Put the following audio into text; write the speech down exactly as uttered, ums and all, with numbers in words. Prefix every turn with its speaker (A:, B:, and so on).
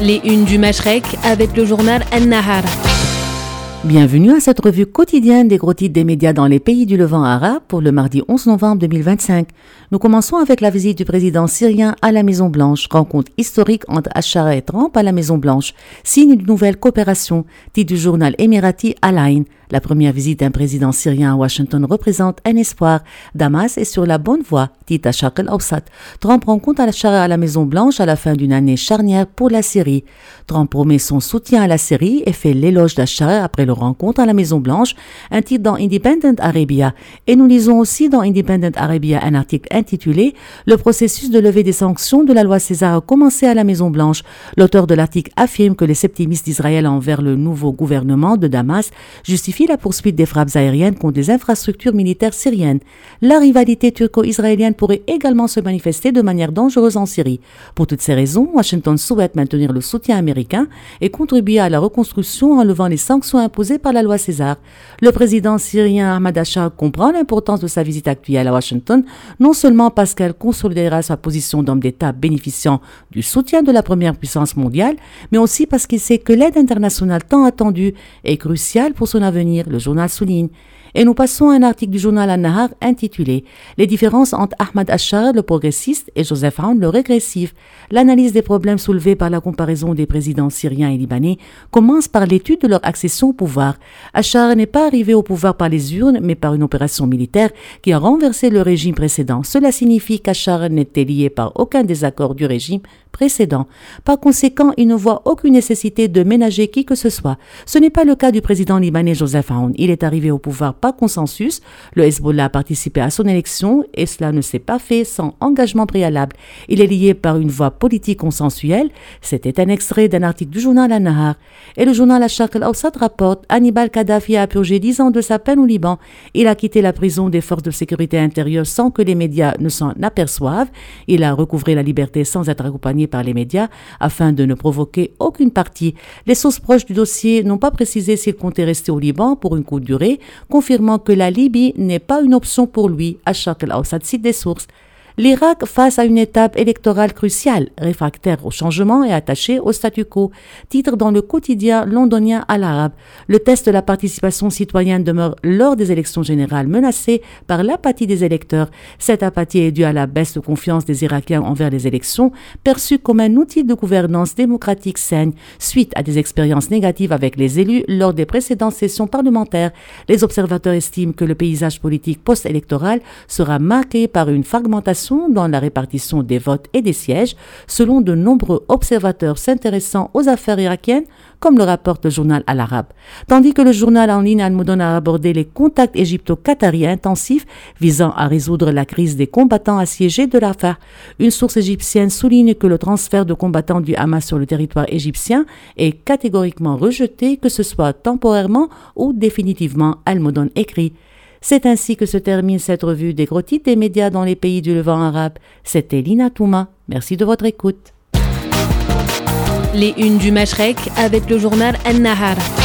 A: Les unes du Mashrek avec le journal An-Nahar.
B: Bienvenue à cette revue quotidienne des gros titres des médias dans les pays du Levant arabe pour le mardi onze novembre deux mille vingt-cinq. Nous commençons avec la visite du président syrien à la Maison-Blanche, rencontre historique entre Achara et Trump à la Maison-Blanche, signe d'une nouvelle coopération, titre du journal émirati Al-Ain. La première visite d'un président syrien à Washington représente un espoir. Damas est sur la bonne voie, titre Sharq al-Awsat. Trump rencontre Achara à la Maison-Blanche à la fin d'une année charnière pour la Syrie. Trump promet son soutien à la Syrie et fait l'éloge d'Achara après leur rencontre à la Maison-Blanche, un titre dans Independent Arabia. Et nous lisons aussi dans Independent Arabia un article intitulé « Le processus de levée des sanctions de la loi César a commencé à la Maison-Blanche ». L'auteur de l'article affirme que les septimistes d'Israël envers le nouveau gouvernement de Damas justifient la poursuite des frappes aériennes contre des infrastructures militaires syriennes. La rivalité turco-israélienne pourrait également se manifester de manière dangereuse en Syrie. Pour toutes ces raisons, Washington souhaite maintenir le soutien américain et contribuer à la reconstruction en levant les sanctions imposées par la loi César. Le président syrien Ahmad Achar comprend l'importance de sa visite actuelle à Washington, non seulement parce qu'elle consolidera sa position d'homme d'État bénéficiant du soutien de la première puissance mondiale, mais aussi parce qu'il sait que l'aide internationale tant attendue est cruciale pour son avenir, le journal souligne. Et nous passons à un article du journal An-Nahar intitulé « Les différences entre Ahmad Achar, le progressiste, et Joseph Aoun, le régressif ». L'analyse des problèmes soulevés par la comparaison des présidents syriens et libanais commence par l'étude de leur accession au pouvoir. Achar n'est pas arrivé au pouvoir par les urnes, mais par une opération militaire qui a renversé le régime précédent. Cela signifie qu'Achar n'était lié par aucun désaccord du régime précédent. Par conséquent, il ne voit aucune nécessité de ménager qui que ce soit. Ce n'est pas le cas du président libanais Joseph Aoun. Il est arrivé au pouvoir par consensus. Le Hezbollah a participé à son élection et cela ne s'est pas fait sans engagement préalable. Il est lié par une voie politique consensuelle. C'était un extrait d'un article du journal An-Nahar. Et le journal Sharq al-Awsat rapporte Hannibal Kadhafi a purgé dix ans de sa peine au Liban. Il a quitté la prison des forces de sécurité intérieure sans que les médias ne s'en aperçoivent. Il a recouvré la liberté sans être accompagné par les médias afin de ne provoquer aucune partie. Les sources proches du dossier n'ont pas précisé s'il comptait rester au Liban pour une courte durée, confirmant que la Libye n'est pas une option pour lui. Sharq al-Awsat cite des sources. L'Irak, face à une étape électorale cruciale, réfractaire au changement et attaché au statu quo, titre dans le quotidien londonien Al-Arab. Le test de la participation citoyenne demeure lors des élections générales menacé par l'apathie des électeurs. Cette apathie est due à la baisse de confiance des Irakiens envers les élections, perçues comme un outil de gouvernance démocratique saine, suite à des expériences négatives avec les élus lors des précédentes sessions parlementaires. Les observateurs estiment que le paysage politique post-électoral sera marqué par une fragmentation dans la répartition des votes et des sièges, selon de nombreux observateurs s'intéressant aux affaires irakiennes, comme le rapporte le journal Al-Arab. Tandis que le journal en ligne Al-Moudon a abordé les contacts égypto-qataris intensifs visant à résoudre la crise des combattants assiégés de Rafah. Une source égyptienne souligne que le transfert de combattants du Hamas sur le territoire égyptien est catégoriquement rejeté, que ce soit temporairement ou définitivement, Al-Moudon écrit. C'est ainsi que se termine cette revue des gros titres des médias dans les pays du Levant arabe. C'était Lina Touma. Merci de votre écoute.
A: Les unes du Mashrek avec le journal An-Nahar.